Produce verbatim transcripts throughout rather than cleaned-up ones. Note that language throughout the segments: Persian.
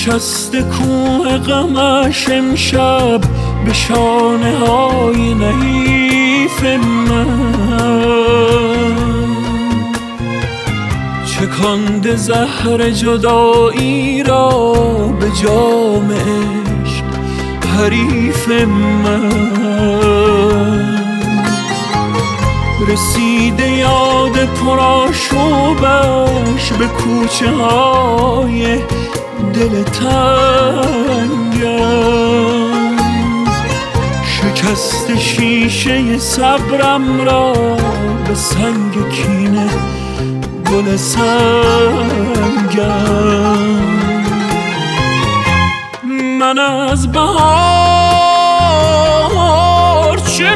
نشسته کوه غمش امشب به شانه های نحیف من، چکانده زهر جدایی را به جام عشق حریف من. رسیده یاد پرآشوبش به کوچه های دل تنگم، شکست شیشه صبرم را به سنگ کینه گل سنگم. من از بهار چه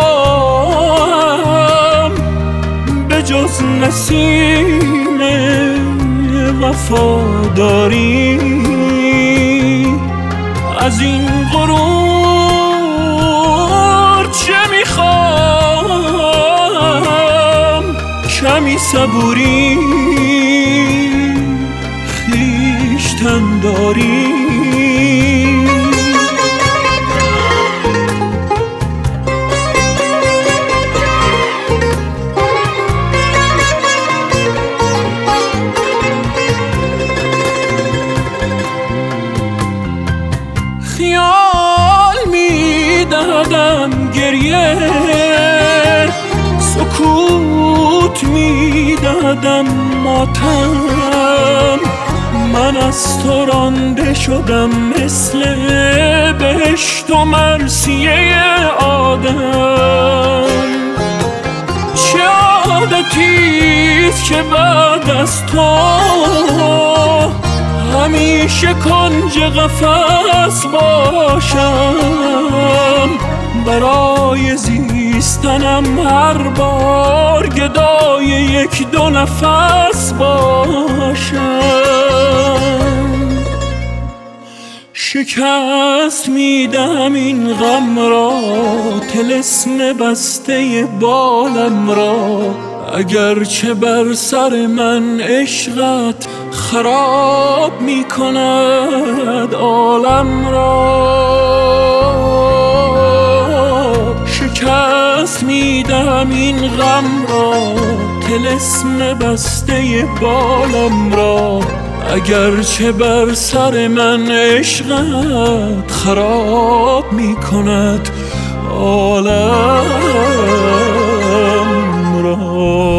میخوام به جز نسیم وفاداری؟ از این غرور چه میخوام کمی صبوری خویشتن داری؟ خیال میدادم گریه، سکوت میدادم ماتم. من از تو رانده شدم مثل بهشت و مرثیه آدم. چه عادتیست که بعد از تو همیشه کنج قفس باشم، برای زیستنم هر بار گدای یک دو نفس باشم. شکست میدم این غم را، طلسم بسته بالم را، اگرچه بر سر من عشقت خراب می کند عالم را. شکست میدم این غم را، طلسم بسته بالم را، اگرچه بر سر من عشقت خراب می کند عالم را.